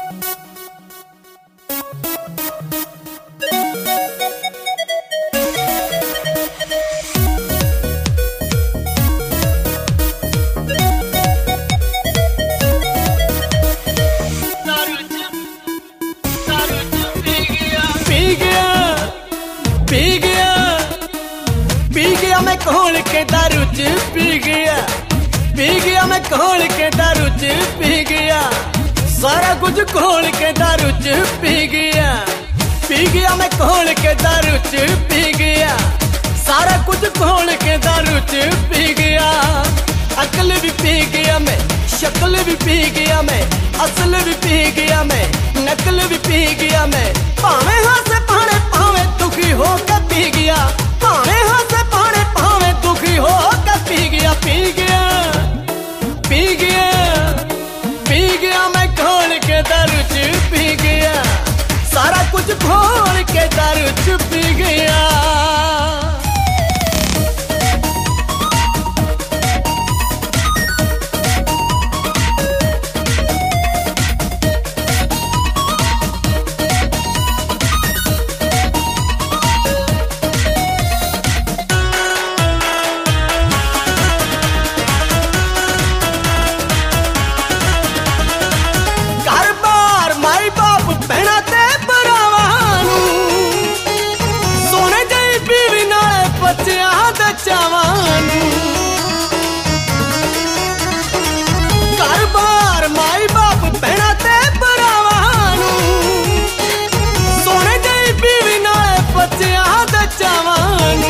मैं घोल के दारू च पी गया मैं घोल के दारू च पी गया, सारा कुछ घोल के दारू च पी गया मैं घोल के दारू च पी गया, सारा कुछ घोल के दारू च पी गया। अकल भी पी गया मैं, शक्ल भी पी गया मैं, असल भी पी गया मैं, नकल भी पी गया मैं, भावे हंसे भावे भावे दुखी हो के पी गया, भावे हंसे भावे भावे दुखी हो के पी गया मैं घोल के दारू च पी गया, सारा कुछ घोल के दारू च पी गया। घर-बार माई बाप भैणा ते भरावां सोने जई बीवी नाल बच्चियां दे चावां,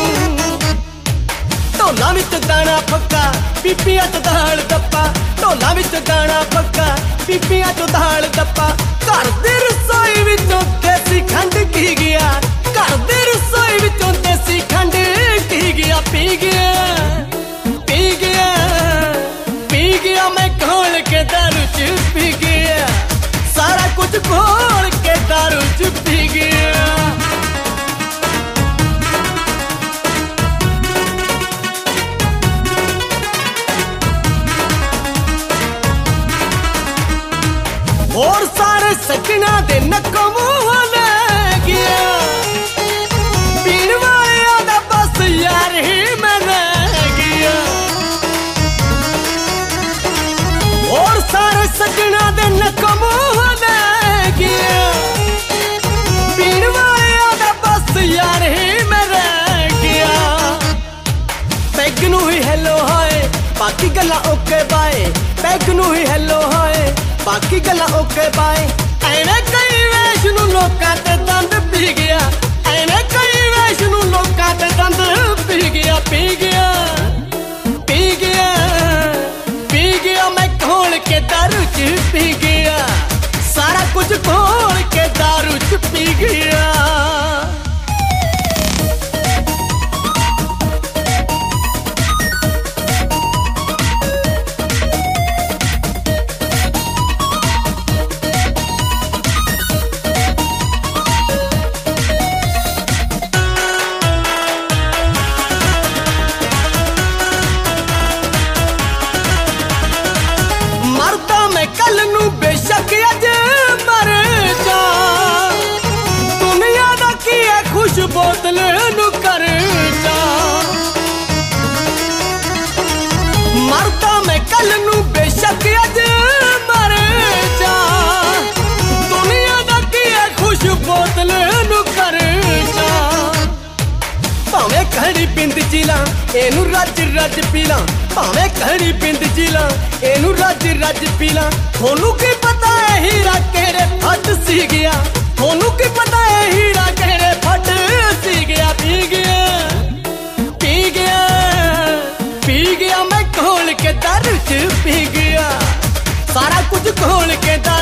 ढोला विच दाना पक्का पीपियां च दाल दप्पा, ढोला विच दाना पक्का पीपियां च दाल दप्पा, घर दी रसोई विचों देसी खंड की गया, घर दी रसोई विचों देसी खंड की गया। पी गया मैं घोल के दारू च पी गया, सारा कुछ घोल के दारू च पी गया। और सारे सजना दे नक्कों मुंह ले गया, पीण वाले दा बस यार ही मैं रह गया। और सारे सजना दे नक्कों मुंह ले गया, पीण वाले दा बस यार ही मैं रह गया। पैग नू ही हेलो हाय बाकी गल्लां ओके बाय, पैग नू ही हेलो हाय बाकी गल्लां ओके बाय। ऐवें कई वेश नू लोकां ते दंद पी गया, ऐवें कई वेश नू लोकां ते दंद पी गया। पी गया मैं घोल के दारू च पी गया, सारा कुछ घोल के दारू च पी गया। कल नू बेशक अज मर जा, दुनिया दा की है खुश बोतल नू कर जा। मरदा मैं कल नू बेशक अज मर जा, दुनिया दा की है खुश बोतल नू कर जा। भावें खड़ी पिंद जिला एनू रज रज पीला, भावें खड़ी पिंद जिला एनू रज रज पीला। थोनू की पता है हीरा केड़े फट सी गया, थोनू की पता है हीरा केड़े फट सी गया। पी गया मैं घोल के दारू च पी गया, सारा कुछ घोल के दारू